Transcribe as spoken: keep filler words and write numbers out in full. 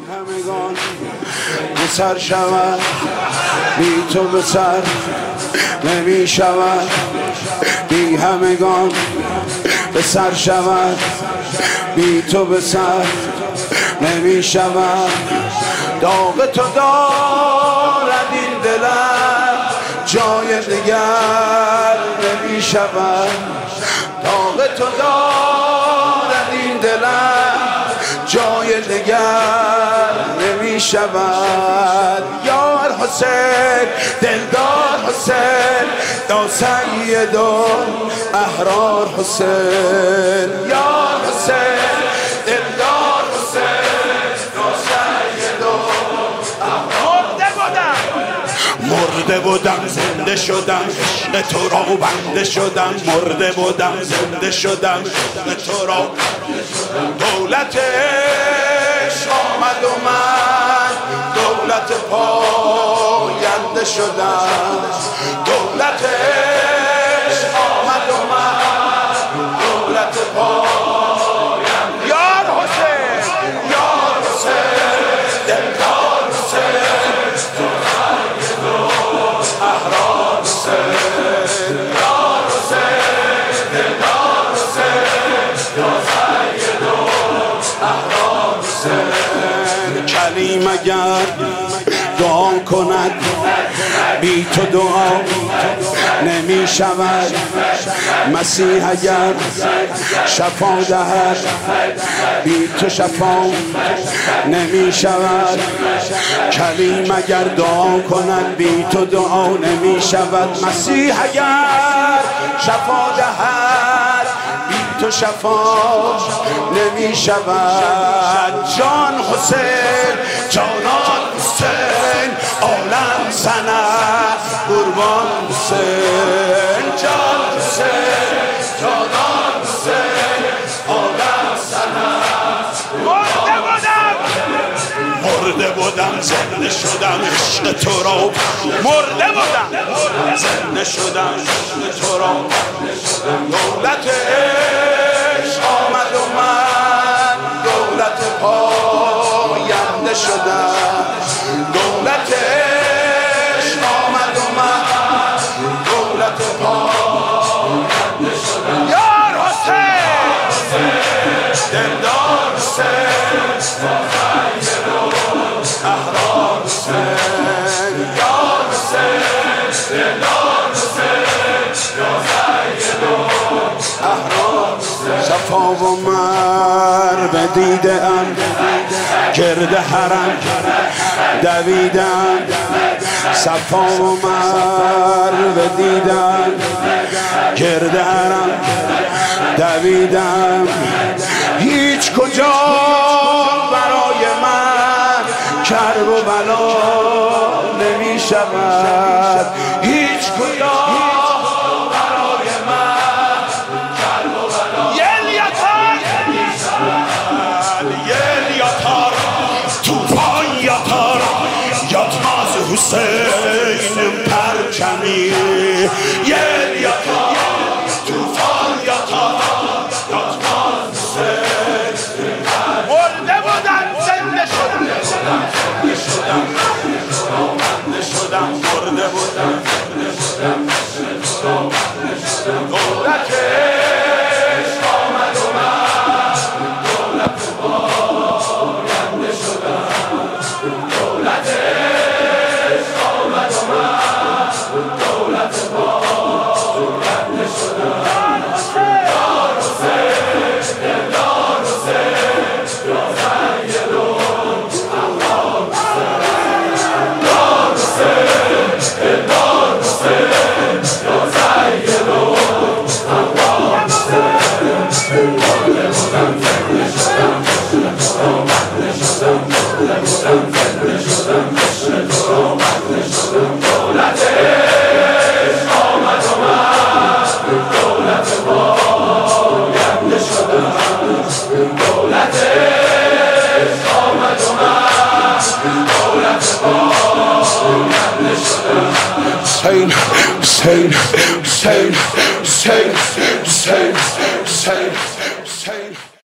همگان به سر شود، بی تو به سر نمی شود. بی همگان به سر شود، بی تو به سر نمی شود. داغ تو دارد این دلم، جای دیگر نمی شود. داغ تو دارد این دلم، جای دیگر نمی شود. یار حسین، دلدار حسین، دا سید و احرار حسین. یار حسین، دلدار حسین، دا سید و احرار. مرده بودم زنده شدم، عشق تو را بنده شدم. مرده بودم زنده شدم، عشق تو را. دولت عشق آمد و من دولت پاینده شدم. دولت عشق آمد و من دولت پاینده. یار حسین، یار حسین، دلدار حسین، احرار حسین. یار حسین، دلدار حسین، احرار حسین. کلیم اگر دعا کند، بی تو دعا نمی شود. مسیح اگر شفا دهد، بی تو شفا نمی شود. کلیم اگر دعا کند، بی تو دعا نمی شود. مسیح اگر شفا دهد، بی تو شفا نمی شود. جان حسین، جانان حسین، عالم سند قربان حسین. جان حسین، جانان حسین، عالم سند. مرده بودم مرده بودم زنده شدم، عشق تو را. مرده بودم زنده شدم، عشق تو را. دولت عشق آمد و من دولت پاینده شدم. دولت عشق آمد و من دولت پاینده شدم. یار حسین، دلدار حسین، احرار حسین. یار حسین، دلدار حسین، احرار حسین. صفا و مروه دیدم، گرد حرم دویدم. صفا و مروه دیدم، گرد حرم دویدم. هیچ کجا برای من کرب و بلا نمی شود. هیچ کجا برای من کرب و بلا. یل یتار یل یتار، توفان یتار، یتماز حسین پرچمی. یل یتار، توفان یتار، یتماز حسین. مرده بودن زنده شدم، زنده شدم، زنده شدم. مرده بودم زنده شدم، دولت عشق آمد و من دولت پاینده شدم. دولت عشق آمد و من دولت پاینده شدم. یار حسین، دلدار حسین، سید و احرار حسین. یار حسین، دلدار حسین، سید و احرار حسین. مرده بودم زنده شدم، مرده شدم، مرده بودم زنده شدم، عشق تو را مرده شدم. دولت عشق آمد و من دولت پاینده شدم. دولت عشق آمد و من دولت پاینده شدم. حسین، حسین، حسین، حسین، حسین، حسین.